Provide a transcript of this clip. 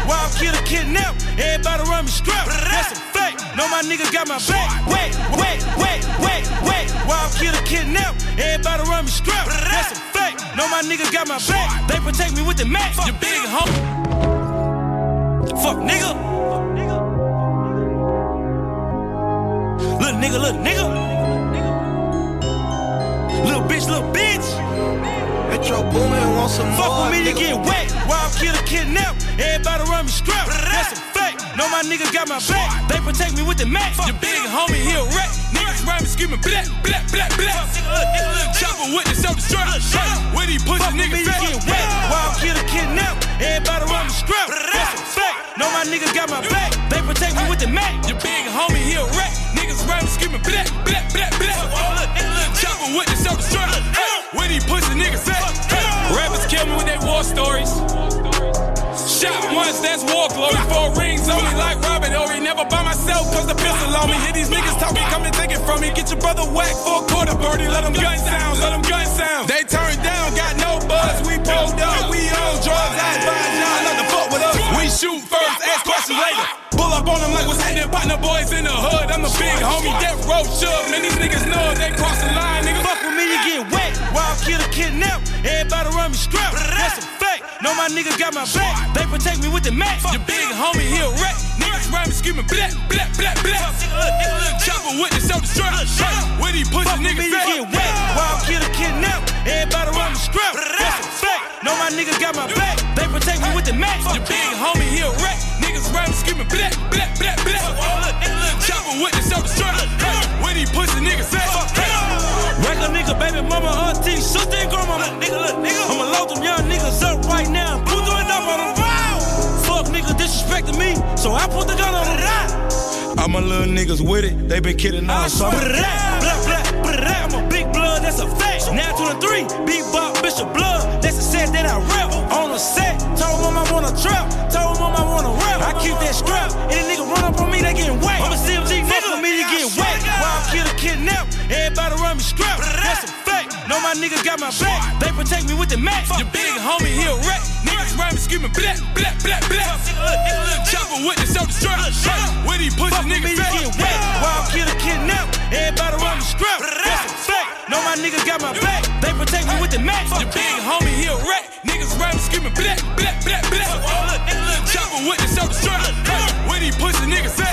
Wild killer kidnap, everybody run me strap. That's a fact, know my niggas got my back. Wait. Wild killer kidnap, everybody run me strap. That's a fact, know my niggas got my back. They protect me with the max. You big homie. Fuck nigga. Little nigga. Little bitch. Metro Boomin want some fuck more. Fuck with me to get wet. Wild killer kidnap, everybody run me strap. That's a fact, know my niggas got my back. They protect me with the max. Your big homie, he a wreck. Niggas run me screaming black. Chopper with the self-destruct. Where these pussy niggas fat. Get wet. Wild killer kidnap, everybody run me strap. That's a fact, know my niggas got my back. They protect me with the max. Your big homie, he a wreck. Niggas run me screaming black. Chopper with the self-destruct. Where these pussy niggas at? Rappers kill me with their war stories. Shot once, that's war glory. 4 rings on me like Robert Horry. Never by myself, cause the pistol on me. Hear these niggas talking, come and take it from me. Get your brother whacked for a quarter birdie. Let them gun sounds. They turned down, got no buzz. We pulled up, we on drugs. I advise y'all not to fuck with us. We shoot first, ask questions later. Pull up on them like what's happening, partner boys in the hood. I'm the big homie, death row shove. Man, these niggas know they cross the line, nigga. Fuck with me, you get wet. Wild killer kidnap, everybody run me strap. That's a fact, know my niggas got my back. They protect me with the max. Your big homie, he a wreck. Niggas run me screaming black. Chopper with the self-destruct. Where these pussy niggas at? Get wet. Wild killer kidnap, everybody run me strap. That's a fact, know my niggas got my back. They protect me with the max. Your big homie, he a wreck. Niggas run me screaming black. Chopper with the self-destruct. Where these pussy niggas at? Regular nigga, baby mama, auntie, sister, and grandmama. I'ma load them young niggas up right now. Put it up on them. Fuck niggas disrespecting me, so I put the gun on them. All my little niggas with it, they been kidding all summer. I'm a big blood, that's a fact. Now 23, big bop, Bishop blood. That's a set that I rep on a set. Told mom I wanna trap, told mom I wanna rap. I keep that strap, any nigga run up on me, they getting whacked. I'm a CMG nigga, for me to get whacked. Wild killer kidnap, everybody run me strap. That's a fact, know my niggas got my back. They protect me with the max. Your big homie, he a wreck. Niggas run me screaming black. Chopper with the self-destruct. Where these pussy niggas at? Get wet. Wild killer kidnap, everybody run me strap. That's a fact, know my niggas got my back. They protect me with the max. Your big homie, he a wreck. Niggas run me screaming black. Chopper with the self-destruct. Where these pussy niggas at?